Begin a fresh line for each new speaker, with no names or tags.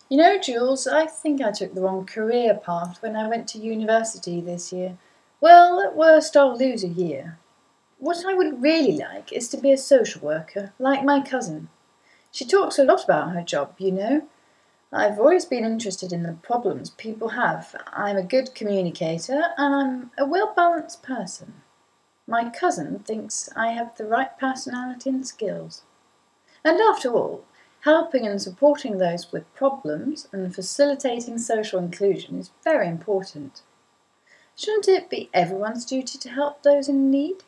You know, Jules, I think I took the wrong career path when I went to university this year. Well, at worst, I'll lose a year. What I would really like is to be a social worker, like my cousin. She talks a lot about her job, you know. I've always been interested in the problems people have. I'm a good communicator and I'm a well balanced person. My cousin thinks I have the right personality and skills. And after all, helping and supporting those with problems and facilitating social inclusion is very important. Shouldn't it be everyone's duty to help those in need?